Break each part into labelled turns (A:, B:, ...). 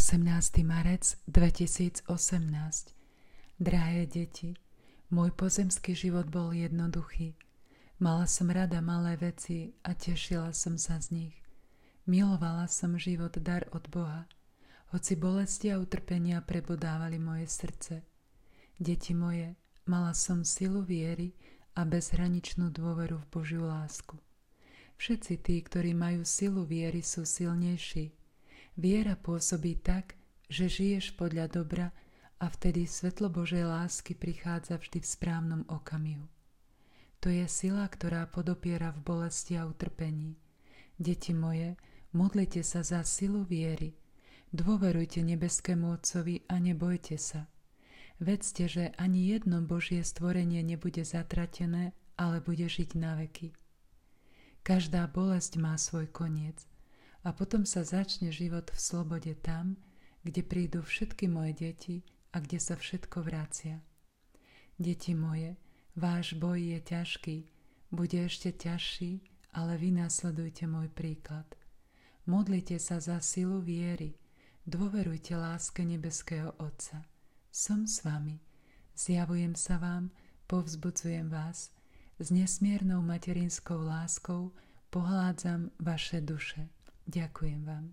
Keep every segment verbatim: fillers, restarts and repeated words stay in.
A: osemnásteho marca dvetisícosemnásť. Drahé deti, môj pozemský život bol jednoduchý. Mala som rada malé veci a tešila som sa z nich. Milovala som život, dar od Boha, hoci bolesti a utrpenia prebodávali moje srdce. Deti moje, mala som silu viery a bezhraničnú dôveru v Božiu lásku. Všetci tí, ktorí majú silu viery, sú silnejší. Viera pôsobí tak, že žiješ podľa dobra a vtedy svetlo Božej lásky prichádza vždy v správnom okamihu. To je sila, ktorá podopiera v bolesti a utrpení. Deti moje, modlite sa za silu viery. Dôverujte nebeskému Otcovi a nebojte sa. Vedzte, že ani jedno Božie stvorenie nebude zatratené, ale bude žiť na veky. Každá bolesť má svoj koniec a potom sa začne život v slobode tam, kde prídu všetky moje deti a kde sa všetko vracia. Deti moje, váš boj je ťažký, bude ešte ťažší, ale vy nasledujte môj príklad. Modlite sa za silu viery, dôverujte láske nebeského Otca. Som s vami, zjavujem sa vám, povzbudzujem vás, s nesmiernou materinskou láskou pohládzam vaše duše. Ďakujem vám.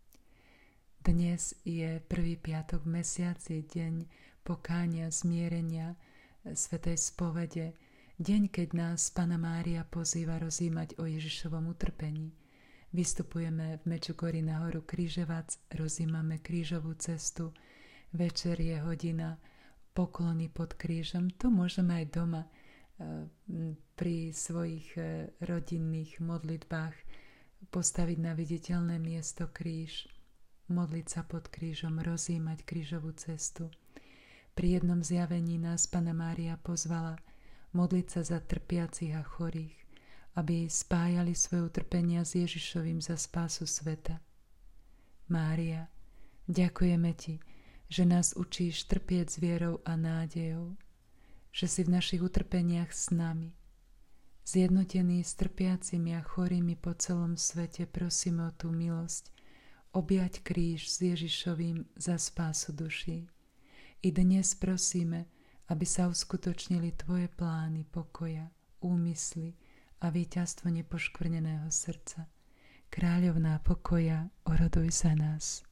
A: Dnes je prvý piatok v mesiaci, deň pokánia, zmierenia, svätej spovede, deň, keď nás Panna Mária pozýva rozjímať o Ježišovom utrpení. Vystupujeme v Mečugori na horu Križevac, rozjímame krížovú cestu, večer je hodina poklony pod krížom. To môžeme aj doma pri svojich rodinných modlitbách postaviť na viditeľné miesto kríž, modliť sa pod krížom, rozjímať krížovú cestu. Pri jednom zjavení nás Panna Mária pozvala modliť sa za trpiacich a chorých, aby jej spájali svoje utrpenia s Ježišovým za spásu sveta. Mária, ďakujeme Ti, že nás učíš trpieť s vierou a nádejou, že si v našich utrpeniach s nami. Zjednotení s trpiacimi a chorými po celom svete prosíme o tú milosť, objať kríž s Ježišovým za spásu duší. I dnes prosíme, aby sa uskutočnili Tvoje plány pokoja, úmysly a víťazstvo nepoškvrneného srdca. Kráľovná pokoja, oroduj za nás.